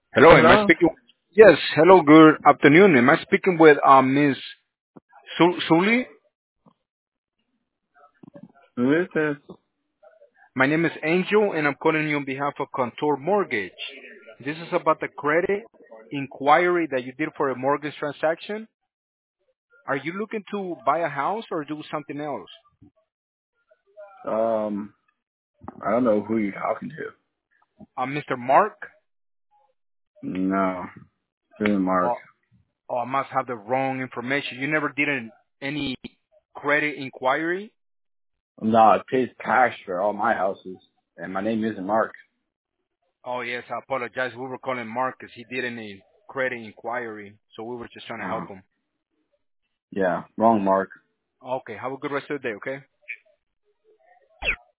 Hello, am I Hello? speaking? Yes, hello, good afternoon. Am I speaking with Miss Sully? Who is this? My name is Angel, and I'm calling you on behalf of Contour Mortgage. This is about the credit inquiry that you did for a mortgage transaction. Are you looking to buy a house or do something else? Um, I don't know who you're talking to. Mr. Mark? No, this is Mark. Oh, oh, I must have the wrong information. You never did any credit inquiry? No, I paid cash for all my houses, and my name isn't Mark. Oh, yes, I apologize. We were calling Mark because he did any credit inquiry, so we were just trying to help Uh, him. yeah, wrong Mark. Okay, have a good rest of the day, okay?